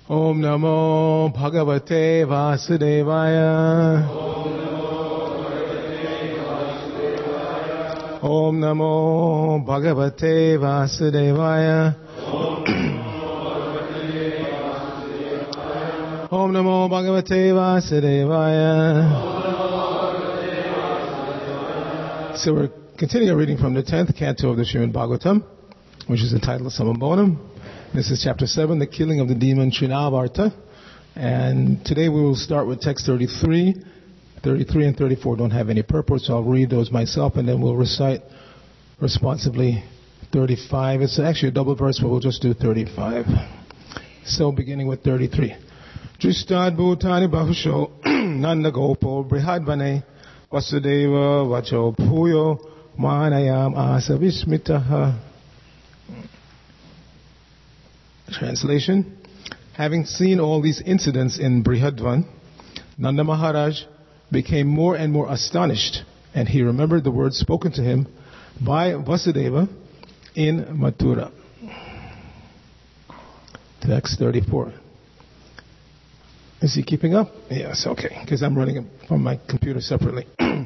Om Namo Bhagavate Vasudevaya. Om Namo Bhagavate Vasudevaya. Om Namo Bhagavate Vasudevaya. So we're continuing our reading from the 10th canto of the Srimad Bhagavatam, which is entitled Samabonam. This is chapter 7, the killing of the demon Trinavarta. And today we will start with text 33. 33 and 34 don't have any purport, so I'll read those myself and then we'll recite responsively 35. It's actually a double verse, but we'll just do 35. So beginning with 33. Dristad Bhutani Bahusho Nanda Gopo Brihadvane Vasudeva Vacho Bhuyo Manayam Asa Vismitaha. Translation. Having seen all these incidents in Brihadvan, Nanda Maharaj became more and more astonished, and he remembered the words spoken to him by Vasudeva in Mathura. Text 34. Is he keeping up? Yes, okay, because I'm running it from my computer separately.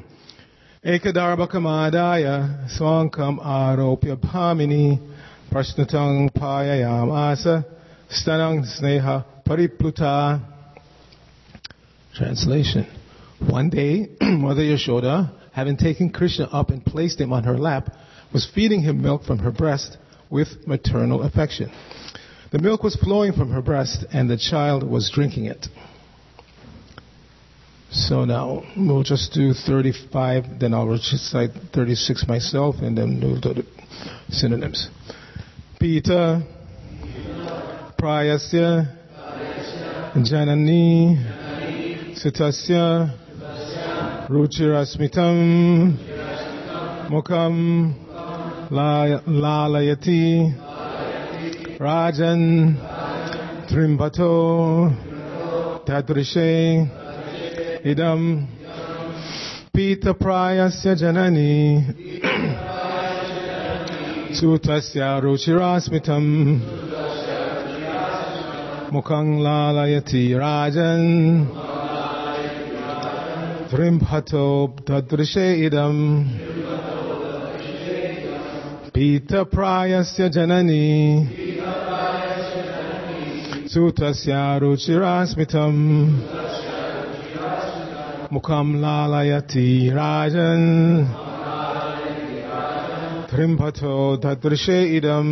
Ekadarbhakamadaya swankam aropya bhamini prashnatang payayam asa stanang sneha paripluta. Translation. One day, Mother Yashoda, having taken Krishna up and placed him on her lap, was feeding him milk from her breast with maternal affection. The milk was flowing from her breast and the child was drinking it. So now, we'll just do 35, then I'll recite 36 myself, and then we'll do the synonyms. Pita, Prayasya, Janani, Sutasya, Ruchirasmitam, Mukham, Lalayati, Rajan, Trimbato, Tadrishe, Idam, Pita Prayasya Janani, Sutasya Ruchirasmitam, Mukham Lalayati, Rajan, Trimbhato Tadrishe Idam, Pita Prayasya Janani, Sutasya Ruchirasmitam, Mukham Lalayati Rajan, Trimbhato Tadrishe Idam,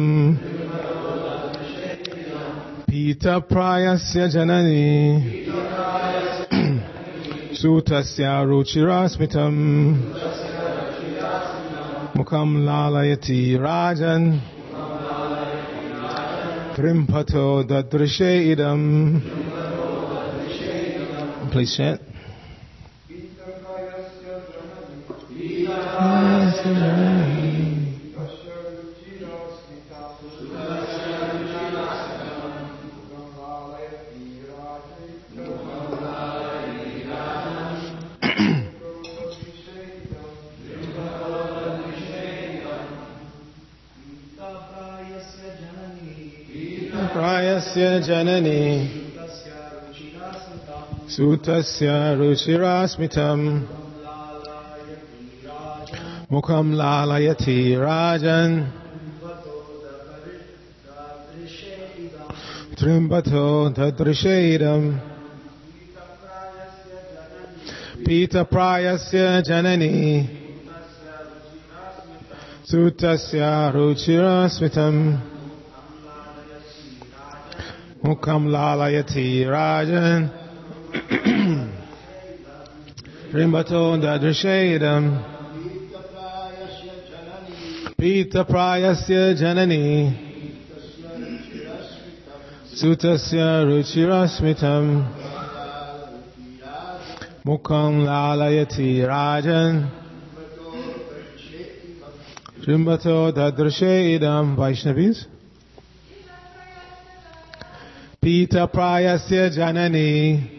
Pita Prayasya Janani, Sutasya Ruchirasmitam, Mukham Lalayati Rajan, Trimbhato Tadrishe Idam. Please chant. Prayasya Janani, Sutasya Ruchirasmitam, Mukham Lalayati Rajan, Trimbato Tadrishe Idam, Pita Prayasya Janani, Sutasya Ruchirasmitam, Mukham Lalayati Rajan, Trimbato Tadrishe Idam, Pita Prayasya Janani, Sutasya Ruchirasmitam, Mukham Lalayati Rajan, Trimbato Tadrishe Idam. Vaishnavis. Pita Prayasya Janani,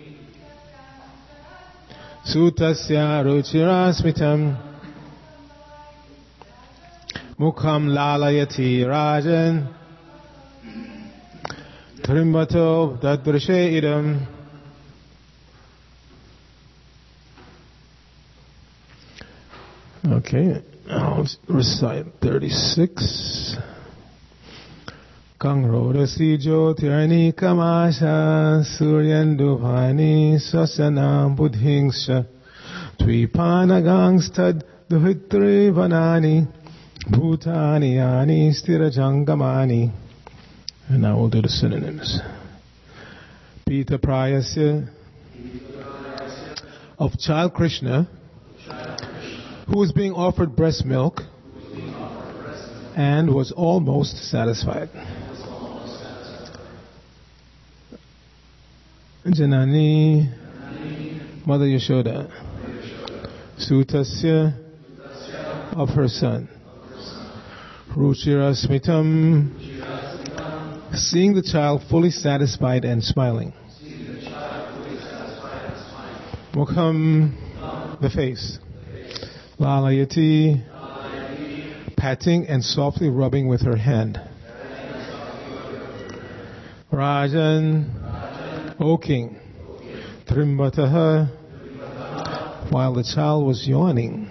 Sutasya Ruchirasmitam, Mukham Lalayati Rajan, Trimbato Dadrishe Idam. Okay, I'll recite 36. Kangroda Sijo Tirani Kamasha Suryanduvani Sasana Budhingsha Twipana Gangstad Duhitri Vanani Bhutani Yani Stirajangamani. And now we'll do the synonyms. Pita Prayasya, of child Krishna who was being offered breast milk and was almost satisfied. Janani, Mother Yashoda, Sutasya, of her son. Ruchira Smitam, seeing the child fully satisfied and smiling. Mukham, the face. Lalayati, patting and softly rubbing with her hand. Rajan, O king. Trimbataha, while the child was yawning.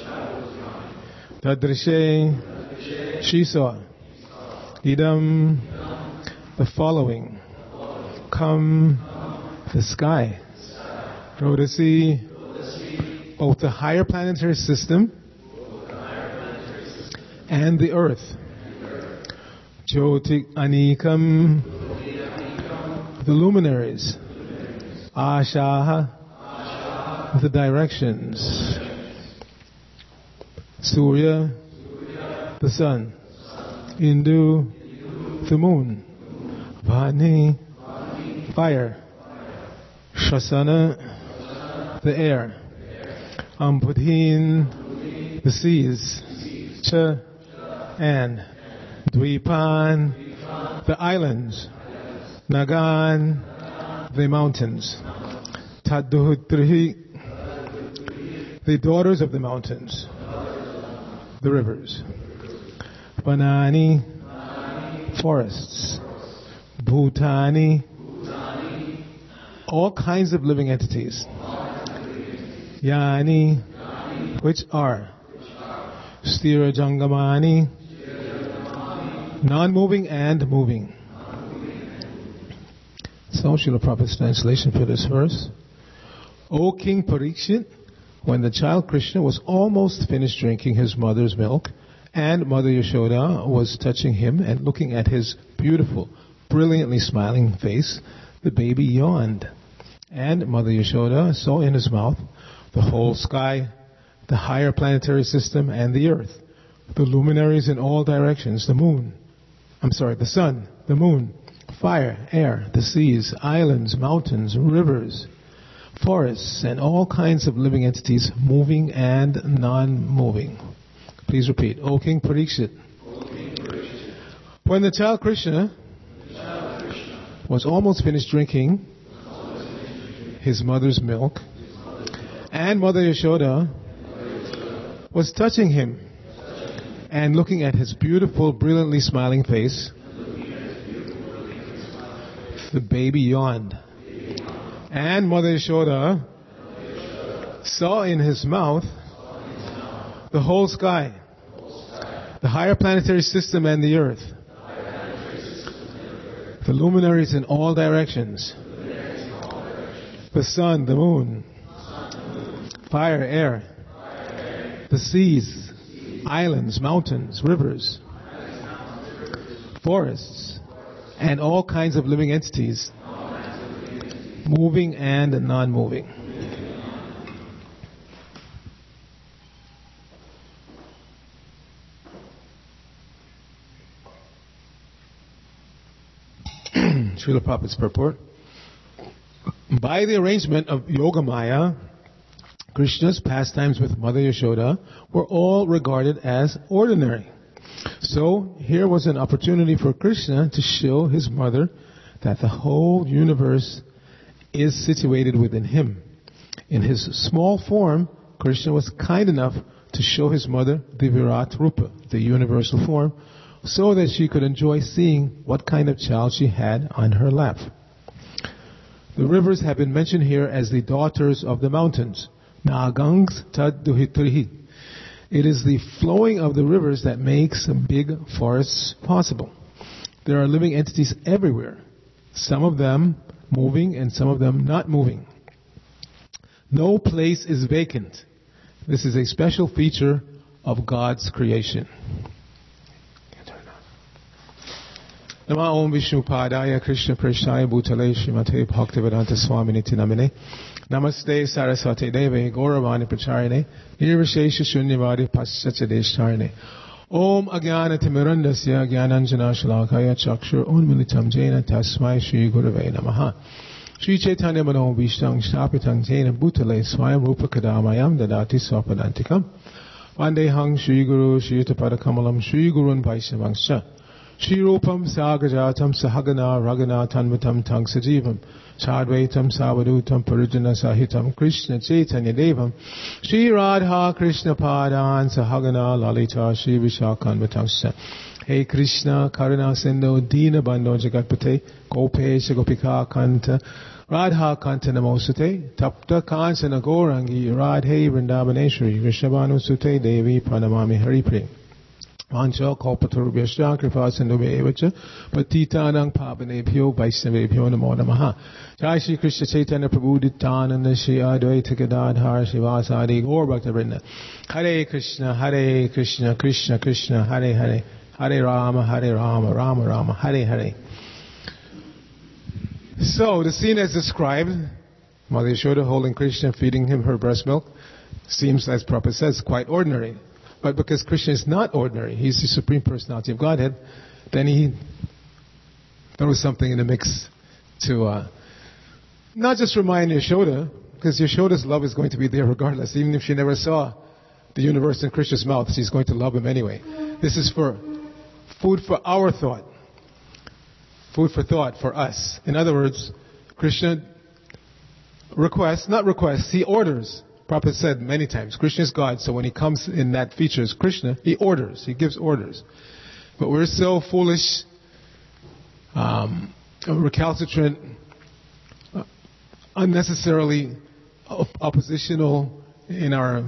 Tadrishe, she saw. Idam, the following. Come, the sky. Rodasi, both the higher planetary system and the earth. Jyotik Anikam, the luminaries. Ashaha, the directions. Surya, the sun. Indu, the moon. Vani, fire. Shasana, the air. Ampudhin, the seas. Cha, and. Dvipan, the islands. Nagan, the mountains. Tadduhutrihi, the daughters of the mountains. The rivers. Vanani, forests. Bhutani, all kinds of living entities. Yani, which are. Stira Jangamani, non-moving and moving. So, Srila Prabhupada's translation for this verse. O King Parikshit, when the child Krishna was almost finished drinking his mother's milk, and Mother Yashoda was touching him and looking at his beautiful, brilliantly smiling face, the baby yawned. And Mother Yashoda saw in his mouth the whole sky, the higher planetary system, and the earth, the luminaries in all directions, the sun, the moon, fire, air, the seas, islands, mountains, rivers, forests, and all kinds of living entities, moving and non-moving. Please repeat. O King Parikshit, when the child Krishna was almost finished drinking his mother's milk, and Mother Yashoda was touching him and looking at his beautiful, brilliantly smiling face, the baby yawned. And Mother Yashoda saw in his mouth the whole sky, the higher planetary system and the earth, the luminaries in all directions, the sun, the moon, fire, air, the seas, islands, mountains, rivers, forests, and all kinds of living entities, moving and non-moving. Srila Prabhupada's purport. By the arrangement of Yogamaya, Krishna's pastimes with Mother Yashoda were all regarded as ordinary. So here was an opportunity for Krishna to show his mother that the whole universe is situated within him. In his small form, Krishna was kind enough to show his mother the Virat Rupa, the universal form, so that she could enjoy seeing what kind of child she had on her lap. The rivers have been mentioned here as the daughters of the mountains. Nagangs Tadduhitrihi. It is the flowing of the rivers that makes big forests possible. There are living entities everywhere, some of them moving and some of them not moving. No place is vacant. This is a special feature of God's creation. Nama Om Vishnu Padaya Krishna Preshaya Bhutale Srimate Bhaktivedanta Swaminiti Namine Namaste Saraswati Deve Gauravani Pracharine Nirvishesha Shunyavadi Paschachadeshtarine Om Agyana Timirandasya Gyananjana Shalakaya Chakshur Unmilitam Jena Tasmai Shri Gurave Namaha Shri Chaitanya Mano Vishtang Shapitang Jena Bhutale Swayam Rupa Kadamayam Dadati Swapadantikam Vandehang Shri Guru Shri Tapadakamalam Shri Gurun Vaishnavangscha Shri Rupam Sagajatam Sahagana Ragana Tanvatam Tang Sajivam Chadvaitam Savadutam Parijana Sahitam Krishna Chaitanya Devam Shri Radha Krishna Padan Sahagana Lalita Shri Vishakhanvatamsa Hey Krishna Karuna Sindhu Dina Bando Jagatpate Gopesha Gopika Kanta Radha Kanta Namosute Tapta Kansana Gorangi Radhe Vrindavaneshwari Vrishabhanu Sute Devi Pranamami Haripre Vancha Kalpatarubhyasya Kripa Sindhubhya Evacha Patitanang Pavanebhyo Vaishnavebhyo Namo Namaha Jai Shri Krishna Chaitanya Prabhu Nityananda Shri Advaita Gadadhar Shivasadi Gaur Bhakta Vrinda Hare Krishna Krishna Krishna Hare Hare Hare Rama Rama Rama Hare Hare. So the scene as described, Mother Yashoda holding Krishna, feeding him her breast milk, seems, as Prabhupada says, quite ordinary. But because Krishna is not ordinary, he's the Supreme Personality of Godhead, then there was something in the mix to not just remind Yashoda, because Yashoda's love is going to be there regardless. Even if she never saw the universe in Krishna's mouth, she's going to love him anyway. This is for food for our thought. Food for thought for us. In other words, Krishna he orders. Prabhupada said many times, Krishna is God, so when he comes in that feature as Krishna, he orders, he gives orders. But we're so foolish, recalcitrant, unnecessarily oppositional in our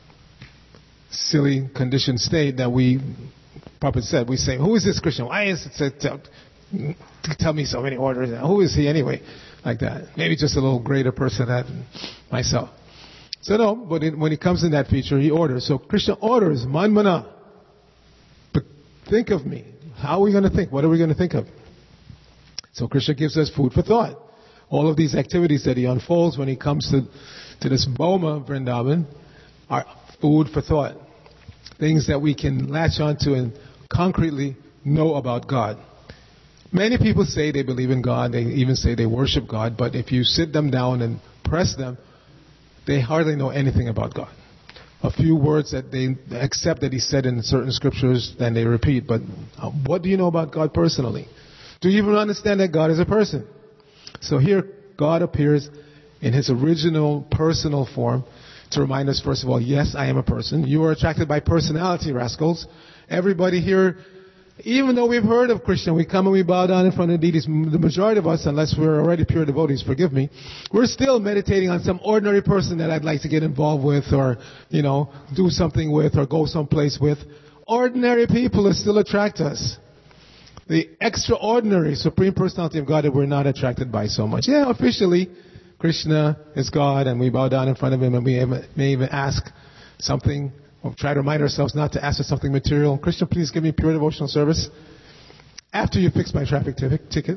silly conditioned state that Prabhupada said, we say, who is this Krishna? Why is it tell me so many orders? Who is he anyway? Like that. Maybe just a little greater person than myself. So no, but when he comes in that feature, he orders. So Krishna orders, manmana. But think of me. How are we going to think? What are we going to think of? So Krishna gives us food for thought. All of these activities that he unfolds when he comes to this Boma Vrindavan are food for thought. Things that we can latch onto and concretely know about God. Many people say they believe in God. They even say they worship God. But if you sit them down and press them, they hardly know anything about God. A few words that they accept that he said in certain scriptures, then they repeat. But what do you know about God personally? Do you even understand that God is a person? So here, God appears in his original personal form to remind us, first of all, yes, I am a person. You are attracted by personality, rascals. Everybody here, even though we've heard of Krishna, we come and we bow down in front of deities. The majority of us, unless we're already pure devotees, forgive me, we're still meditating on some ordinary person that I'd like to get involved with or, do something with or go someplace with. Ordinary people still attract us. The extraordinary Supreme Personality of God that we're not attracted by so much. Yeah, officially, Krishna is God and we bow down in front of him and we may even ask something. We'll try to remind ourselves not to ask for something material. Krishna, please give me pure devotional service. After you fix my traffic ticket.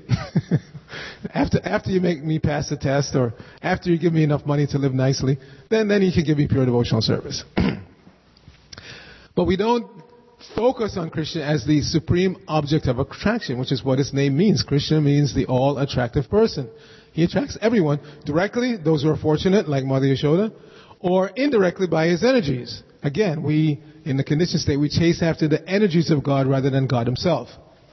after you make me pass the test or after you give me enough money to live nicely, then you can give me pure devotional service. But we don't focus on Krishna as the supreme object of attraction, which is what his name means. Krishna means the all-attractive person. He attracts everyone, directly, those who are fortunate, like Mother Yashoda, or indirectly by his energies. Again, we, in the conditioned state, we chase after the energies of God rather than God himself.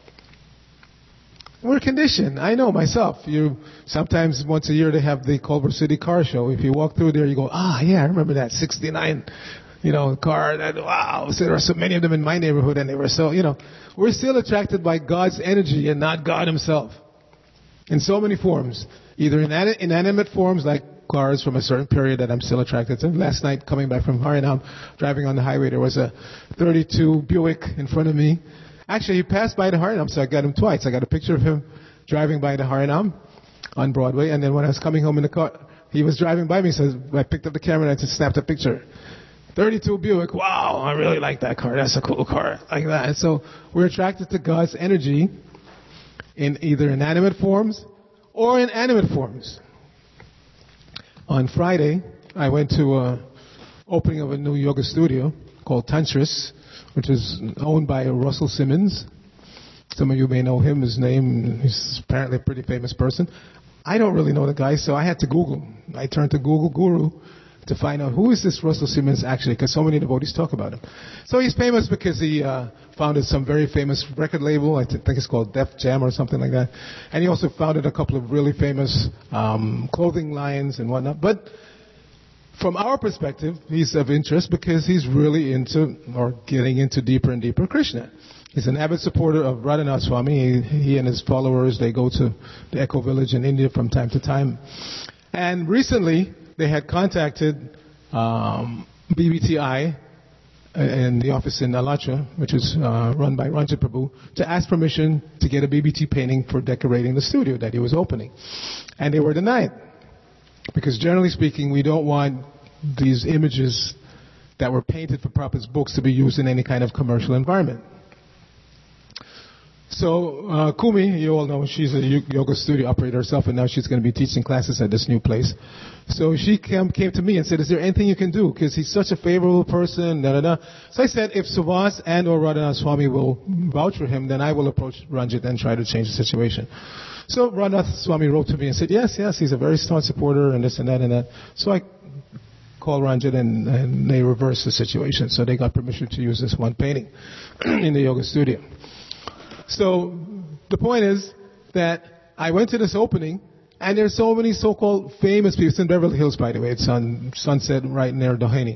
We're conditioned. I know myself. Sometimes once a year they have the Culver City Car Show. If you walk through there, you go, yeah, I remember that, 69 car that, wow. So there are so many of them in my neighborhood, and they were so, we're still attracted by God's energy and not God himself. In so many forms. Either inanimate forms like cars from a certain period that I'm still attracted to. Last night, coming back from Harinam, driving on the highway, there was a 32 Buick in front of me. Actually, he passed by the Harinam, so I got him twice. I got a picture of him driving by the Harinam on Broadway, and then when I was coming home in the car, he was driving by me, so I picked up the camera and I just snapped a picture. 32 Buick, wow, I really like that car. That's a cool car, like that. And so we're attracted to God's energy in either inanimate forms or in animate forms. On Friday, I went to an opening of a new yoga studio called Tantris, which is owned by Russell Simmons. Some of you may know him. His name, he's apparently a pretty famous person. I don't really know the guy, so I had to Google. I turned to Google Guru to find out who is this Russell Simmons actually, because so many devotees talk about him. So he's famous because he founded some very famous record label. I think it's called Def Jam or something like that. And he also founded a couple of really famous clothing lines and whatnot. But from our perspective, he's of interest because he's really into, or getting into deeper and deeper Krishna. He's an avid supporter of Radhanath Swami. He and his followers, they go to the Echo Village in India from time to time. And recently, they had contacted BBTI in the office in Alatra, which is run by Ranjit Prabhu, to ask permission to get a BBT painting for decorating the studio that he was opening. And they were denied. Because generally speaking, we don't want these images that were painted for Prabhupada's books to be used in any kind of commercial environment. So Kumi, you all know, she's a yoga studio operator herself, and now she's going to be teaching classes at this new place. So she came to me and said, is there anything you can do? Because he's such a favorable person, da-da-da. So I said, if Suvas and or Radhanath Swami will vouch for him, then I will approach Ranjit and try to change the situation. So Radhanath Swami wrote to me and said, yes, he's a very strong supporter, and this and that and that. So I called Ranjit, and they reversed the situation. So they got permission to use this one painting in the yoga studio. So the point is that I went to this opening, and there's so many so-called famous people. It's in Beverly Hills, by the way. It's on Sunset right near Doheny.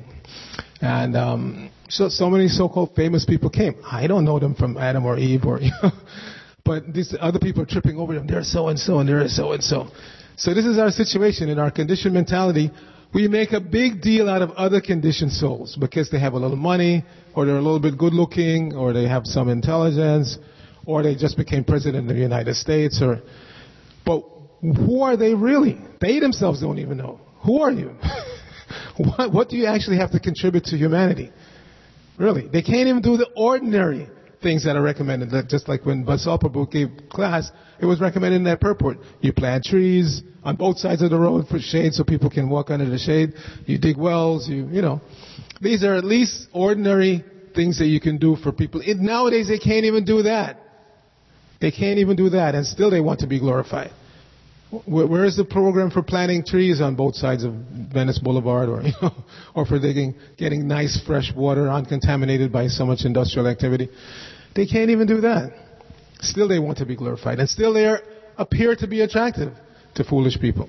And so many so-called famous people came. I don't know them from Adam or Eve, but these other people are tripping over them. They're so-and-so, and they're so-and-so. So this is our situation. In our conditioned mentality, we make a big deal out of other conditioned souls because they have a little money, or they're a little bit good-looking, or they have some intelligence, or they just became president of the United States, but who are they really? They themselves don't even know. Who are you? What do you actually have to contribute to humanity? Really? They can't even do the ordinary things that are recommended. Just like when Basal Prabhu gave class, it was recommended in that purport. You plant trees on both sides of the road for shade so people can walk under the shade. You dig wells, These are at least ordinary things that you can do for people. Nowadays they can't even do that. They can't even do that, and still they want to be glorified. Where is the program for planting trees on both sides of Venice Boulevard, or for getting nice fresh water uncontaminated by so much industrial activity? They can't even do that. Still they want to be glorified, and still they appear to be attractive to foolish people.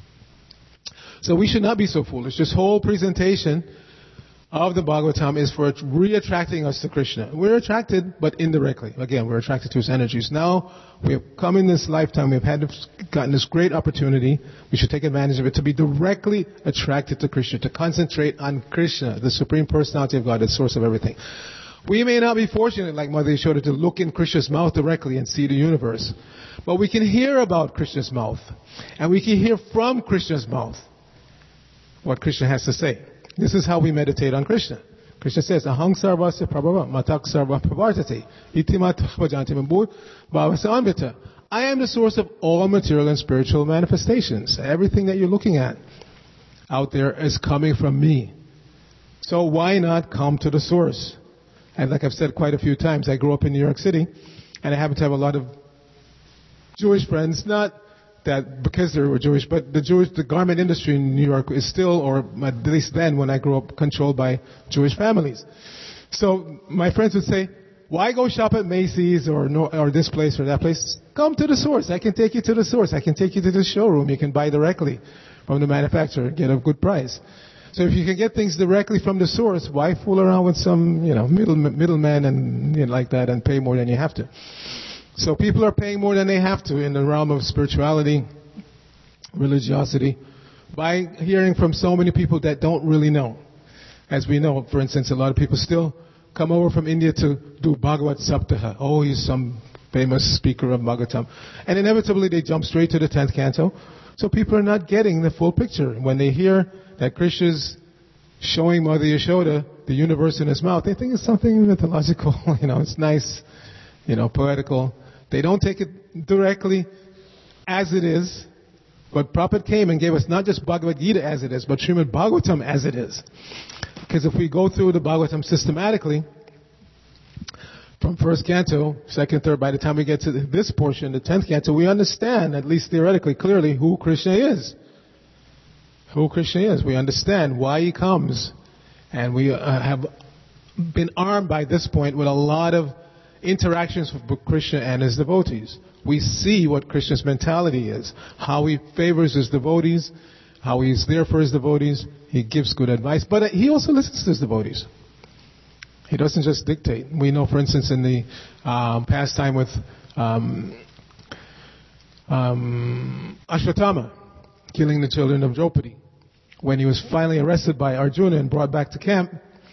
So we should not be so foolish. This whole presentation of the Bhagavatam is for re-attracting us to Krishna. We're attracted, but indirectly. Again, we're attracted to his energies. Now, we have come in this lifetime, we've gotten this great opportunity, we should take advantage of it, to be directly attracted to Krishna, to concentrate on Krishna, the Supreme Personality of God, the source of everything. We may not be fortunate, like Mother Yashoda, to look in Krishna's mouth directly and see the universe. But we can hear about Krishna's mouth. And we can hear from Krishna's mouth what Krishna has to say. This is how we meditate on Krishna. Krishna says, Ahang sarvasya prabhava matak sarva pravartate itimat bhajanti bhavasya anvita. I am the source of all material and spiritual manifestations. Everything that you're looking at out there is coming from me. So why not come to the source? And like I've said quite a few times, I grew up in New York City, and I happen to have a lot of Jewish friends, not that because they were Jewish, but the garment industry in New York is still, or at least then when I grew up, controlled by Jewish families. So my friends would say, why go shop at Macy's or this place or that place? Come to the source. I can take you to the source. I can take you to the showroom. You can buy directly from the manufacturer, get a good price. So if you can get things directly from the source, why fool around with some, middleman and like that and pay more than you have to? So people are paying more than they have to in the realm of spirituality, religiosity, by hearing from so many people that don't really know. As we know, for instance, a lot of people still come over from India to do Bhagavad Saptaha. Oh, he's some famous speaker of Bhagavatam. And inevitably they jump straight to the 10th canto. So people are not getting the full picture. When they hear that Krishna's showing Mother Yashoda the universe in his mouth, they think it's something mythological, it's nice, poetical. They don't take it directly as it is. But Prabhupada came and gave us not just Bhagavad Gita as it is, but Srimad Bhagavatam as it is. Because if we go through the Bhagavatam systematically, from first canto, second, third, by the time we get to this portion, the 10th canto, we understand, at least theoretically, clearly, who Krishna is. Who Krishna is. We understand why he comes. And we have been armed by this point with a lot of interactions with Krishna and his devotees. We see what Krishna's mentality is, how he favors his devotees, how he's there for his devotees. He gives good advice, but he also listens to his devotees. He doesn't just dictate. We know, for instance, in the pastime with Ashwatthama, killing the children of Draupadi, when he was finally arrested by Arjuna and brought back to camp,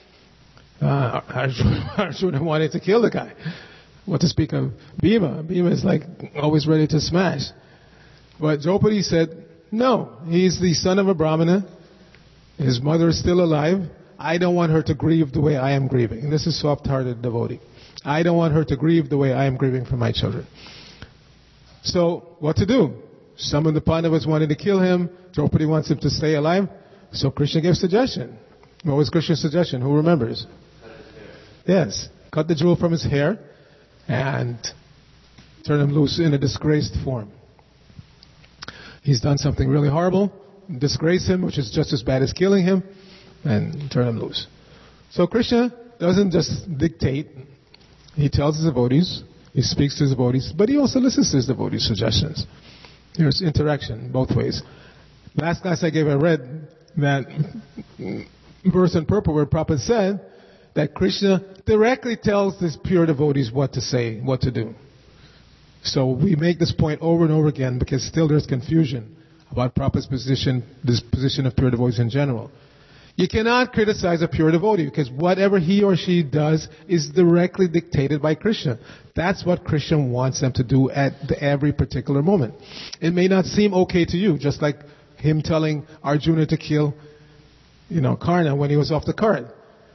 Arjuna wanted to kill the guy. What to speak of Bhima. Bhima is like always ready to smash. But Draupadi said, no, he's the son of a Brahmana. His mother is still alive. I don't want her to grieve the way I am grieving. And this is soft-hearted devotee. I don't want her to grieve the way I am grieving for my children. So, what to do? Some of the Pandavas wanted to kill him. Draupadi wants him to stay alive. So Krishna gave suggestion. What was Krishna's suggestion? Who remembers? Cut his hair. Yes. Cut the jewel from his hair and turn him loose in a disgraced form. He's done something really horrible. Disgrace him, which is just as bad as killing him, and turn him loose. So Krishna doesn't just dictate. He tells his devotees, he speaks to his devotees, but he also listens to his devotees' suggestions. There's interaction both ways. Last class I read that verse in purple where Prabhupada said that Krishna directly tells his pure devotees what to say, what to do. So we make this point over and over again because still there's confusion about Prabhupada's position, this position of pure devotees in general. You cannot criticize a pure devotee because whatever he or she does is directly dictated by Krishna. That's what Krishna wants them to do at every particular moment. It may not seem okay to you, just like him telling Arjuna to kill, Karna when he was off the cart.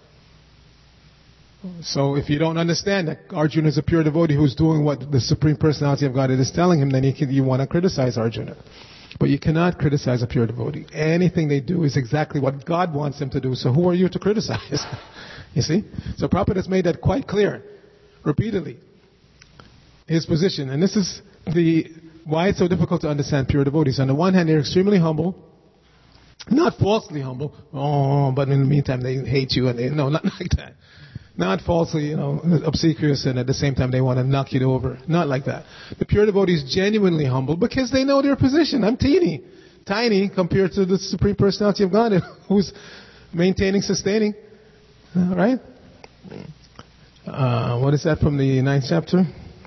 So if you don't understand that Arjuna is a pure devotee who's doing what the Supreme Personality of Godhead is telling him, then you want to criticize Arjuna. But you cannot criticize a pure devotee. Anything they do is exactly what God wants them to do. So who are you to criticize? You see? So Prabhupada has made that quite clear, repeatedly, his position. And this is why it's so difficult to understand pure devotees. On the one hand, they're extremely humble, not falsely humble. Oh, but in the meantime, they hate you. No, not like that. Not falsely, obsequious, and at the same time they want to knock you over. Not like that. The pure devotee is genuinely humble because they know their position. I'm tiny compared to the Supreme Personality of God who's maintaining, sustaining. Right? What is that from the 9th chapter?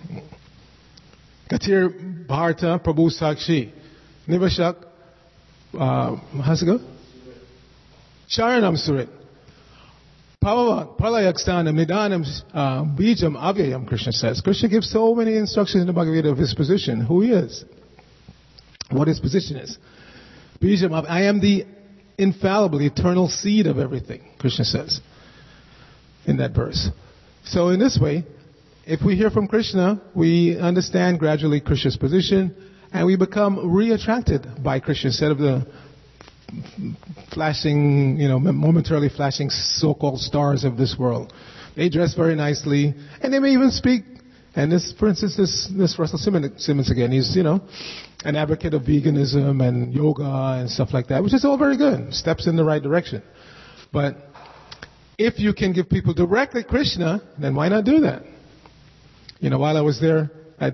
Katir Bharata Prabhu Sakshi. Nivashak. How's it go? Sharanam Surit. Pralayakstanam Nidanam Bijam Avyayam, Krishna says. Krishna gives so many instructions in the Bhagavad Gita of his position, who he is, what his position is. Bijam, I am the infallible, eternal seed of everything, Krishna says in that verse. So in this way, if we hear from Krishna, we understand gradually Krishna's position, and we become re-attracted by Krishna instead of the flashing, momentarily flashing so-called stars of this world. They dress very nicely, and they may even speak. And this, for instance, this Russell Simmons again, he's, an advocate of veganism and yoga and stuff like that, which is all very good, steps in the right direction. But if you can give people directly Krishna, then why not do that? While I was there at that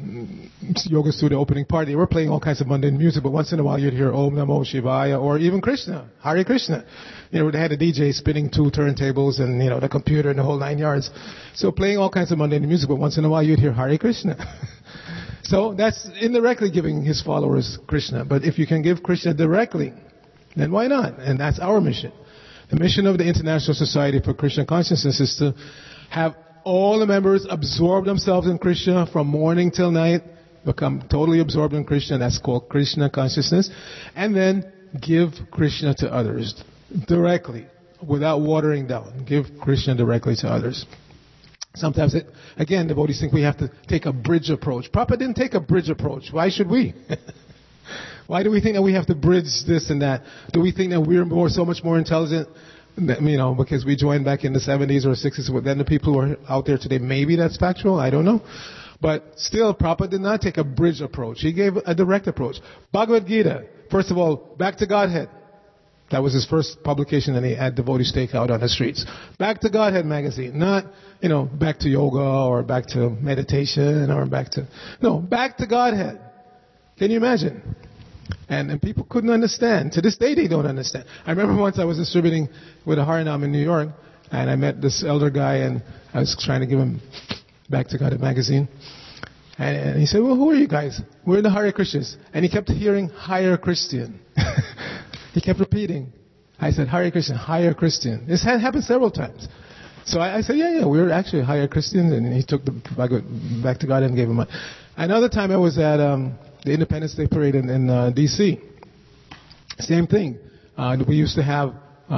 yoga studio opening party. They were playing all kinds of mundane music, but once in a while you'd hear Om Namo Shivaya or even Krishna, Hare Krishna. They had a DJ spinning 2 turntables and, the computer and the whole 9 yards. So playing all kinds of mundane music, but once in a while you'd hear Hare Krishna. So that's indirectly giving his followers Krishna. But if you can give Krishna directly, then why not? And that's our mission. The mission of the International Society for Krishna Consciousness is to have all the members absorb themselves in Krishna from morning till night, become totally absorbed in Krishna. That's called Krishna consciousness. And then give Krishna to others directly, without watering down. Give Krishna directly to others. Sometimes, devotees think we have to take a bridge approach. Prabhupada didn't take a bridge approach. Why should we? Why do we think that we have to bridge this and that? Do we think that we're so much more intelligent, because we joined back in the 70s or 60s than the people who are out there today? Maybe that's factual. I don't know. But still, Prabhupada did not take a bridge approach. He gave a direct approach. Bhagavad Gita, first of all, back to Godhead. That was his first publication, and he had devotees stake out on the streets. Back to Godhead magazine. Not, back to yoga or back to meditation or back to Godhead. Can you imagine? And people couldn't understand. To this day, they don't understand. I remember once I was distributing with a Harinam in New York, and I met this elder guy, and I was trying to give him Back to Godhead magazine. And he said, well, who are you guys? We're the Hare Krishnas. And he kept hearing Hare Christian. He kept repeating. I said, Hare Krishna, Hare Christian. This had happened several times. So I said, yeah, we're actually Hare Christians. And he took the Back to Godhead and gave him money. Another time I was at the Independence Day Parade in D.C. Same thing. We used to have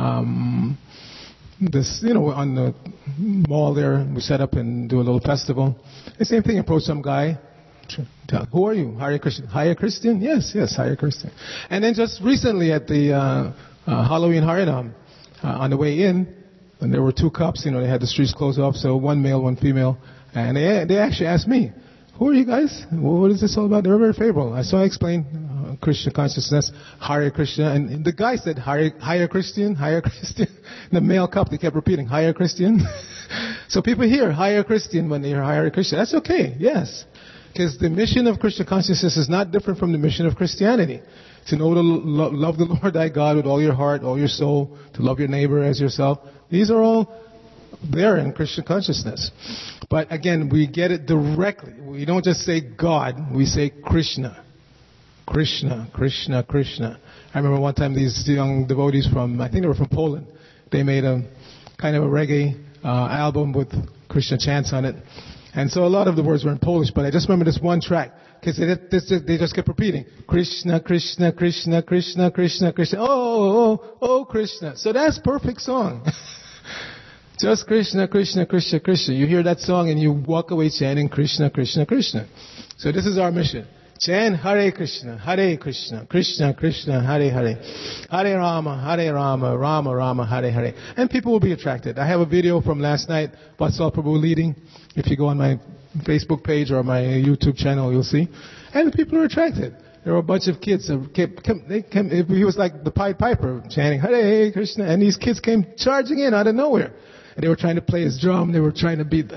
this, on the mall there, we set up and do a little festival. The same thing, approach some guy. Who are you? Hare Krishna. Hare Christian? Yes, Hare Christian. And then just recently at the Halloween Harinam, on the way in, and there were 2 cops, they had the streets closed off, so 1 male, 1 female. And they actually asked me, who are you guys? What is this all about? They were very favorable. So I explained Krishna consciousness, Hare Krishna. And the guy said, Hare Christian, Hare Christian. The male cop, they kept repeating, Hare Christian. So people hear Hare Christian when they hear Hare Krishna. That's okay, yes. Because the mission of Krishna consciousness is not different from the mission of Christianity. To know to love the Lord thy God with all your heart, all your soul, to love your neighbor as yourself. These are all there in Krishna consciousness. But again, we get it directly. We don't just say God, we say Krishna. Krishna, Krishna, Krishna. I remember one time these young devotees I think they were from Poland, they made a kind of a reggae album with Krishna chants on it. And so a lot of the words were in Polish, but I just remember this one track, because they just kept repeating, Krishna, Krishna, Krishna, Krishna, Krishna, Krishna, oh, Krishna. So that's perfect song. Just Krishna, Krishna, Krishna, Krishna. You hear that song and you walk away chanting Krishna, Krishna, Krishna. So this is our mission. Chant Hare Krishna, Krishna, Krishna, Hare Hare. Hare Rama, Rama Rama, Hare Hare. And people will be attracted. I have a video from last night, Vatsal Prabhu leading. If you go on my Facebook page or my YouTube channel, you'll see. And people are attracted. There were a bunch of kids. He was like the Pied Piper chanting Hare Krishna. And these kids came charging in out of nowhere. And they were trying to play his drum. They were trying to beat the...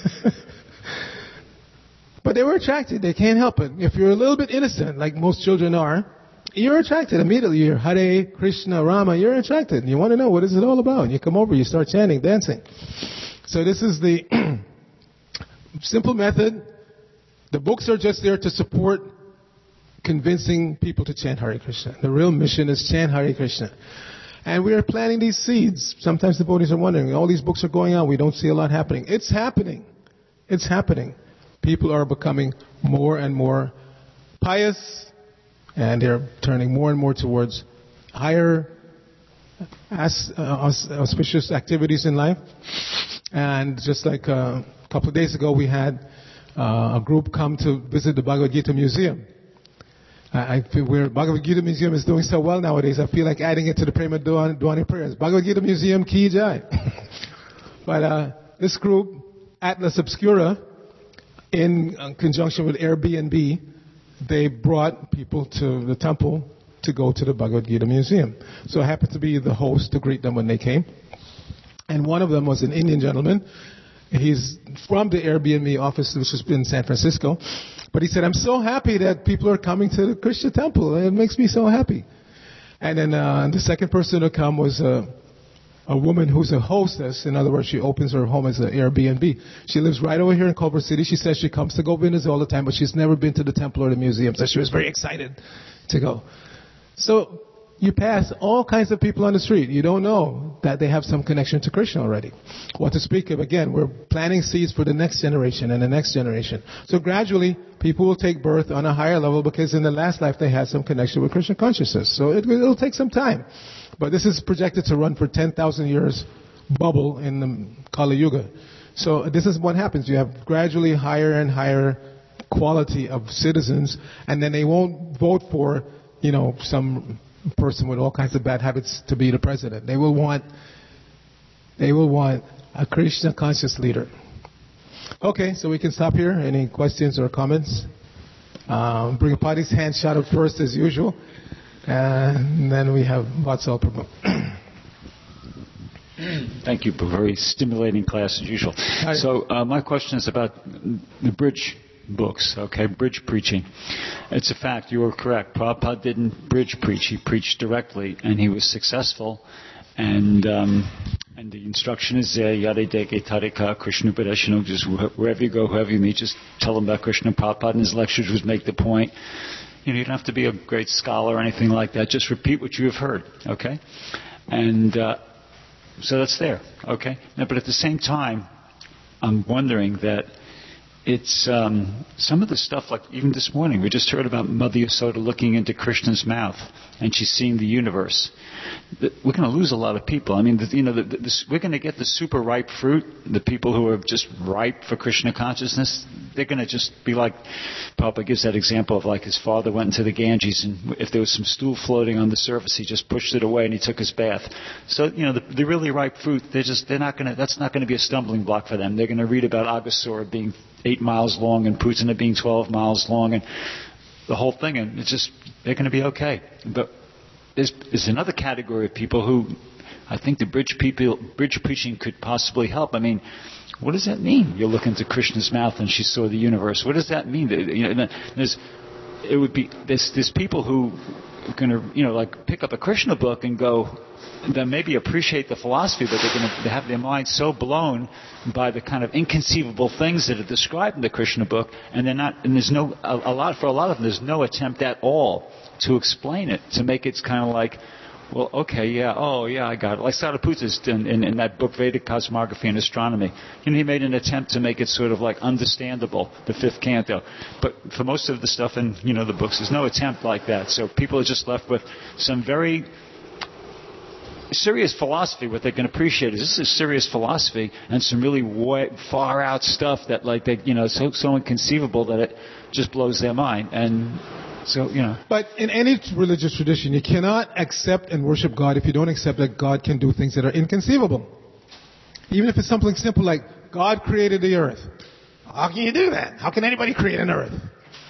But they were attracted. They can't help it. If you're a little bit innocent, like most children are, you're attracted immediately. You're Hare Krishna Rama. You're attracted. You want to know what is it all about. You come over. You start chanting, dancing. So this is the simple method. The books are just there to support convincing people to chant Hare Krishna. The real mission is chant Hare Krishna. And we are planting these seeds. Sometimes the devotees are wondering, all these books are going out. We don't see a lot happening. It's happening. It's happening. People are becoming more and more pious, and they're turning more and more towards higher auspicious activities in life. And just like a couple of days ago, we had a group come to visit the Bhagavad Gita Museum. I feel Bhagavad Gita Museum is doing so well nowadays, I feel like adding it to the Prema Dwani prayers. Bhagavad Gita Museum, Ki Jai. But this group, Atlas Obscura, in conjunction with Airbnb, they brought people to the temple to go to the Bhagavad Gita Museum. So I happened to be the host to greet them when they came. And one of them was an Indian gentleman. He's from the Airbnb office, which has been in San Francisco. But he said, I'm so happy that people are coming to the Christian temple. It makes me so happy. And then the second person to come was a woman who's a hostess. In other words, she opens her home as an Airbnb. She lives right over here in Culver City. She says she comes to go visit all the time, but she's never been to the temple or the museum. So she was very excited to go. So you pass all kinds of people on the street. You don't know that they have some connection to Krishna already. What to speak of, again, we're planting seeds for the next generation and the next generation. So gradually, people will take birth on a higher level because in the last life they had some connection with Krishna consciousness. So it'll take some time. But this is projected to run for 10,000 years bubble in the Kali Yuga. So this is what happens. You have gradually higher and higher quality of citizens, and then they won't vote for, some person with all kinds of bad habits to be the president. They will want a Krishna conscious leader. Okay, so we can stop here. Any questions or comments? Brigapati's hand shot up first as usual. And then we have Vatsal Prabhu. Thank you for a very stimulating class as usual. Hi. So my question is about the bridge books, okay, bridge preaching. It's a fact, you are correct. Prabhupada didn't bridge preach, he preached directly, and he was successful. And the instruction is there, Yade Deke Tarika, Krishna Upadeshanu, just wherever you go, whoever you meet, just tell them about Krishna. Prabhupada in his lectures would make the point. You don't have to be a great scholar or anything like that. Just repeat what you have heard, okay? And so that's there, okay? Now, but at the same time, I'm wondering that it's some of the stuff, like even this morning, we just heard about Mother Yasoda looking into Krishna's mouth, and she's seeing the universe. We're going to lose a lot of people. I mean, we're going to get the super ripe fruit, the people who are just ripe for Krishna consciousness. They're going to just be like, Prabhupada gives that example of like his father went into the Ganges, and if there was some stool floating on the surface, he just pushed it away and he took his bath. So, the really ripe fruit, that's not going to be a stumbling block for them. They're going to read about Aghasura being 8 miles long and Putana being 12 miles long and the whole thing, and they're going to be okay. But there's another category of people who I think the bridge preaching could possibly help. I mean, what does that mean? You look into Krishna's mouth and she saw the universe. What does that mean? There's people who are going to, like pick up a Krishna book and go, then maybe appreciate the philosophy, but they're going to have their mind so blown by the kind of inconceivable things that are described in the Krishna book, and there's for a lot of them, there's no attempt at all to explain it, to make it kind of like, well, okay, yeah, I got it. Like Sariputta in that book, Vedic Cosmography and Astronomy. He made an attempt to make it sort of like understandable, the 5th canto. But for most of the stuff in, the books, there's no attempt like that. So people are just left with some very serious philosophy. What they can appreciate is this is serious philosophy and some really far out stuff that so inconceivable that it just blows their mind. And so, But in any religious tradition, you cannot accept and worship God if you don't accept that God can do things that are inconceivable. Even if it's something simple like God created the earth. How can you do that? How can anybody create an earth?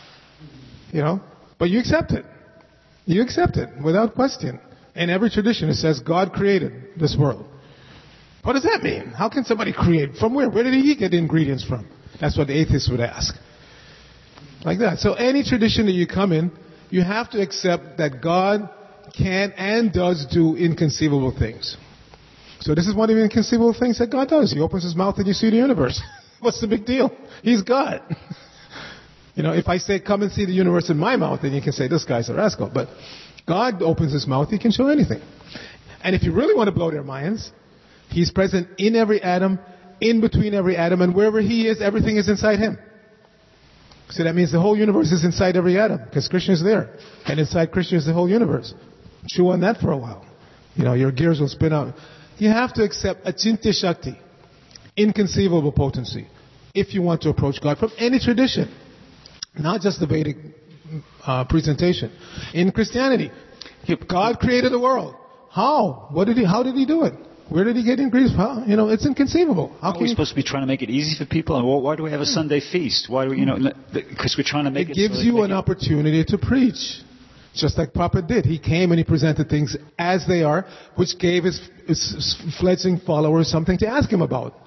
But you accept it. You accept it without question. In every tradition, it says God created this world. What does that mean? How can somebody create? From where? Where did he get the ingredients from? That's what the atheists would ask. Like that. So any tradition that you come in, you have to accept that God can and does do inconceivable things. So this is one of the inconceivable things that God does. He opens his mouth and you see the universe. What's the big deal? He's God. If I say, come and see the universe in my mouth, then you can say, this guy's a rascal. But God opens his mouth, he can show anything. And if you really want to blow their minds, he's present in every atom, in between every atom, and wherever he is, everything is inside him. So that means the whole universe is inside every atom, because Krishna is there. And inside Krishna is the whole universe. Chew on that for a while. Your gears will spin out. You have to accept Achintya Shakti, inconceivable potency, if you want to approach God from any tradition, not just the Vedic presentation. In Christianity, God created the world. How? How did he do it? Where did he get ingredients from? It's inconceivable. Are we supposed to be trying to make it easy for people? And why do we have a Sunday feast? Why do we, because we're trying to make it... It gives you an opportunity to preach. Just like Prabhupada did. He came and he presented things as they are, which gave his fledgling followers something to ask him about.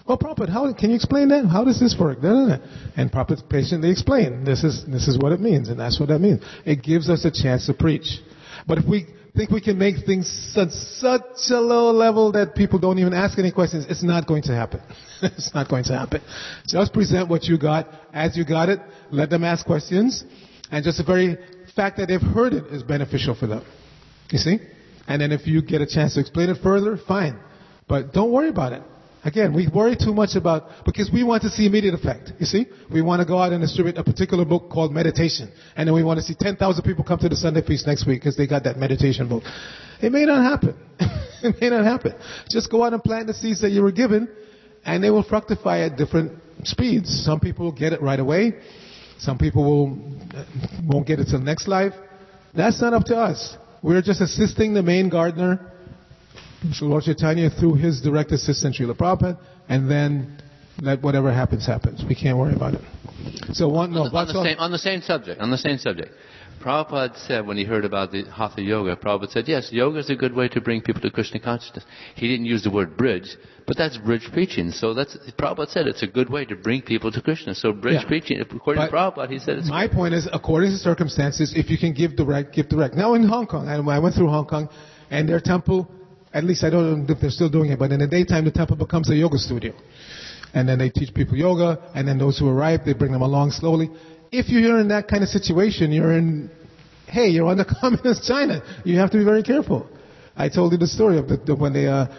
"Oh, Prabhupada, can you explain that? How does this work?" And Prabhupada patiently explained, this is what it means, and that's what that means. It gives us a chance to preach. But if we think we can make things at such a low level that people don't even ask any questions, it's not going to happen. It's not going to happen. Just present what you got as you got it. Let them ask questions. And just the very fact that they've heard it is beneficial for them. You see? And then if you get a chance to explain it further, fine. But don't worry about it. Again, we worry too much because we want to see immediate effect. You see? We want to go out and distribute a particular book called Meditation. And then we want to see 10,000 people come to the Sunday Feast next week because they got that meditation book. It may not happen. It may not happen. Just go out and plant the seeds that you were given, and they will fructify at different speeds. Some people will get it right away. Some people won't get it till next life. That's not up to us. We're just assisting the main gardener, Lord Chaitanya, through his direct assistant, Srila Prabhupada, and then let whatever happens, happens. We can't worry about it. So on the same subject. Prabhupada said when he heard about the Hatha Yoga, Prabhupada said, yes, yoga is a good way to bring people to Krishna consciousness. He didn't use the word bridge, but that's bridge preaching. So Prabhupada said it's a good way to bring people to Krishna. So bridge preaching, according to Prabhupada, he said it's my point is, according to circumstances, if you can give direct, give direct. Now in Hong Kong, I went through Hong Kong, and their temple, at least I don't know if they're still doing it, but in the daytime the temple becomes a yoga studio. And then they teach people yoga, and then those who are ripe, they bring them along slowly. If you're in that kind of situation, you're under communist China. You have to be very careful. I told you the story of when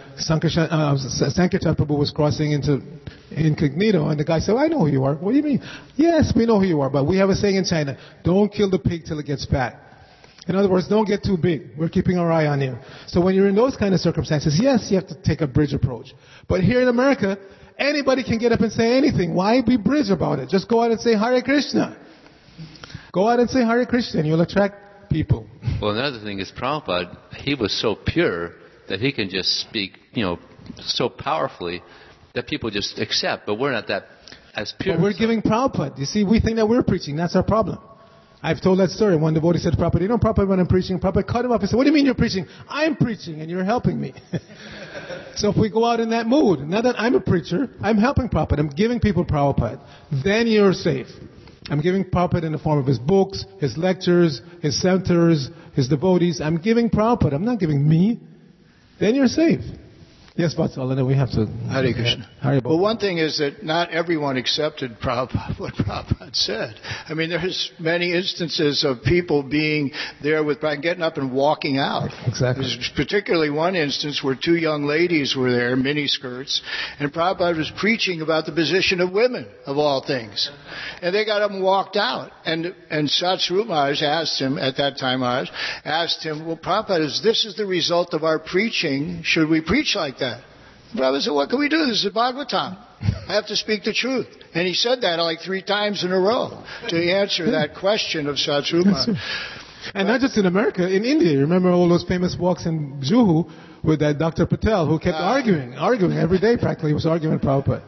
Sankirtan Prabhu was crossing into incognito, and the guy said, I know who you are. What do you mean? Yes, we know who you are, but we have a saying in China, don't kill the pig till it gets fat. In other words, don't get too big. We're keeping our eye on you. So when you're in those kind of circumstances, yes, you have to take a bridge approach. But here in America, anybody can get up and say anything. Why be bridge about it? Just go out and say Hare Krishna. Go out and say Hare Krishna and you'll attract people. Well, another thing is Prabhupada, he was so pure that he can just speak, so powerfully that people just accept. But we're not that as pure. But we're giving Prabhupada. You see, we think that we're preaching. That's our problem. I've told that story. One devotee said to Prabhupada, Prabhupada, when I'm preaching, Prabhupada cut him off and said, what do you mean you're preaching? I'm preaching and you're helping me. So if we go out in that mood, now that I'm a preacher, I'm helping Prabhupada. I'm giving people Prabhupada. Then you're safe. I'm giving Prabhupada in the form of his books, his lectures, his centers, his devotees. I'm giving Prabhupada. I'm not giving me. Then you're safe. Yes, Vatsal, and then we have to... Hare Krishna. Well, one thing is that not everyone accepted what Prabhupada said. I mean, there's many instances of people being there with Prabhupada, getting up and walking out. Exactly. There's particularly one instance where two young ladies were there, miniskirts, and Prabhupada was preaching about the position of women, of all things. And they got up and walked out. And Satsvarup Maharaj asked him, at that time well, Prabhupada, this is the result of our preaching. Should we preach like that? Prabhupada said, what can we do? This is Bhagavatam. I have to speak the truth. And he said that like 3 times in a row to answer that question of Satsvarup Maharaj. And not just in America, in India. You remember all those famous walks in Juhu with that Dr. Patel who kept arguing every day practically. He was arguing with Prabhupada.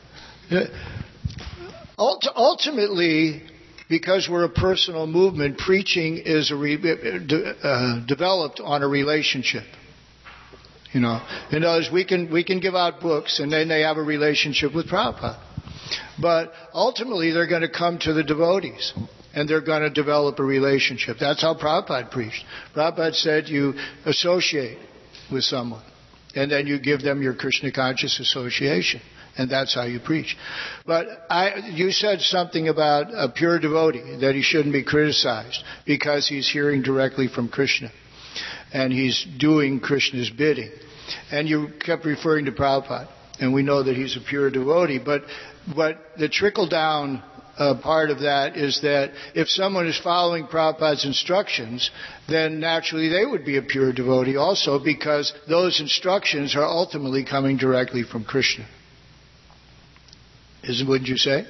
Ultimately, because we're a personal movement, preaching is developed on a relationship. In other words, we can give out books and then they have a relationship with Prabhupada. But ultimately they're going to come to the devotees and they're going to develop a relationship. That's how Prabhupada preached. Prabhupada said you associate with someone and then you give them your Krishna conscious association. And that's how you preach. But you said something about a pure devotee, that he shouldn't be criticized because he's hearing directly from Krishna. And he's doing Krishna's bidding. And you kept referring to Prabhupada. And we know that he's a pure devotee. But the trickle-down part of that is that if someone is following Prabhupada's instructions, then naturally they would be a pure devotee also, because those instructions are ultimately coming directly from Krishna. Wouldn't you say?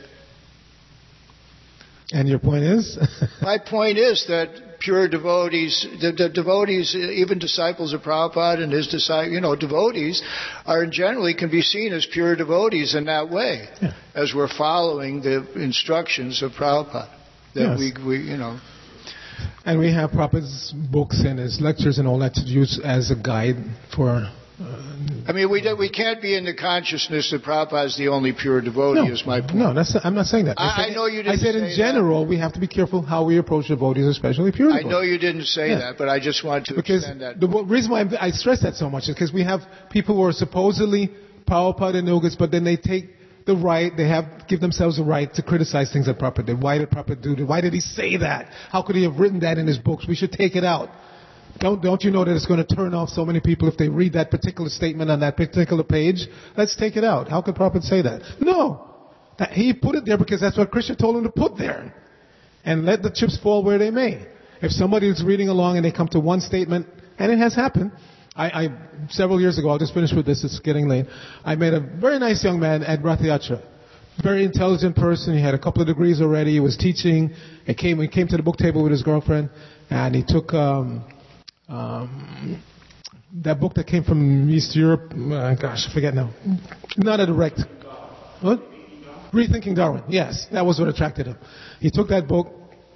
And your point is? My point is that pure devotees, the devotees, even disciples of Prabhupada and his disciples, devotees are generally can be seen as pure devotees in that way, as we're following the instructions of Prabhupada. That we And we have Prabhupada's books and his lectures and all that to use as a guide for I mean, we can't be in the consciousness that Prabhupada is the only pure devotee, is my point. No, I'm not saying that. I know you didn't say that. I said in general, we have to be careful how we approach devotees, especially pure devotees. I know you didn't say that, but I just wanted to extend that. The reason why I stress that so much is because we have people who are supposedly Prabhupada nugas, but then they take the right, give themselves the right to criticize things that Prabhupada did. Why did Prabhupada do that? Why did he say that? How could he have written that in his books? We should take it out. Don't you know that it's going to turn off so many people if they read that particular statement on that particular page? Let's take it out. How could Prabhupada say that? No. He put it there because that's what Krishna told him to put there. And let the chips fall where they may. If somebody is reading along and they come to one statement, and it has happened, I several years ago, I'll just finish with this, it's getting late, I met a very nice young man at Rath Yatra. Very intelligent person, he had a couple of degrees already, he was teaching, he came to the book table with his girlfriend, and he took that book that came from East Europe, I forget now. Not a direct. What? Rethinking Darwin. Yes, that was what attracted him. He took that book,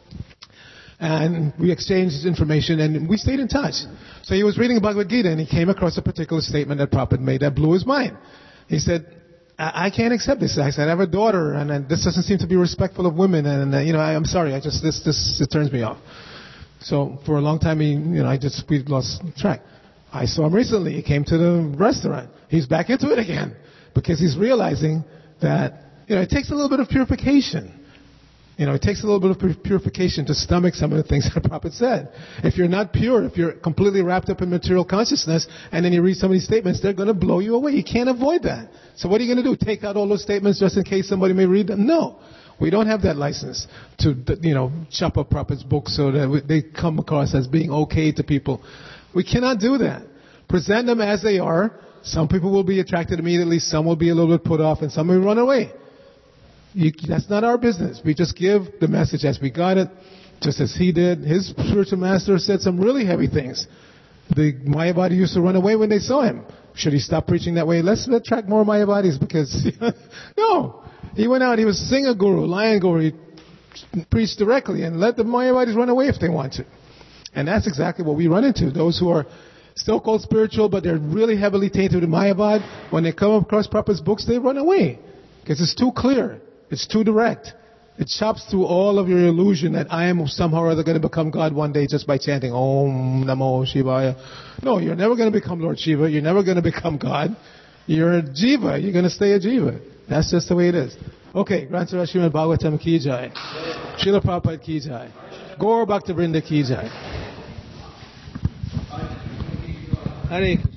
and we exchanged information, and we stayed in touch. So he was reading Bhagavad Gita, and he came across a particular statement that Prabhupada made that blew his mind. He said, I can't accept this. I said, I have a daughter, and this doesn't seem to be respectful of women, and I'm sorry, it turns me off. So for a long time, we lost track. I saw him recently. He came to the restaurant. He's back into it again because he's realizing that, it takes a little bit of purification. It takes a little bit of purification to stomach some of the things that Prabhupada said. If you're not pure, if you're completely wrapped up in material consciousness, and then you read some of these statements, they're going to blow you away. You can't avoid that. So what are you going to do? Take out all those statements just in case somebody may read them? No. We don't have that license to, chop up Prabhupada's books so that they come across as being okay to people. We cannot do that. Present them as they are. Some people will be attracted immediately, some will be a little bit put off, and some will run away. That's not our business. We just give the message as we got it, just as he did. His spiritual master said some really heavy things. The Mayavadi used to run away when they saw him. Should he stop preaching that way? Let's attract more Mayavadis because, no. He went out, he was Singha Guru, Lion Guru. He preached directly and let the Mayavadis run away if they want to. And that's exactly what we run into. Those who are still called spiritual, but they're really heavily tainted with Mayavad, when they come across Prabhupada's books, they run away. Because it's too clear. It's too direct. It chops through all of your illusion that I am somehow or other going to become God one day just by chanting Om Namo Shivaya. No, you're never going to become Lord Shiva. You're never going to become God. You're a Jiva. You're going to stay a Jiva. That's just the way it is. Okay, Granth Sahib Srimad Bhagavatam ki jai. Srila Prabhupada ki jai. Gaur Bhakta Vrinda ki jai. Hare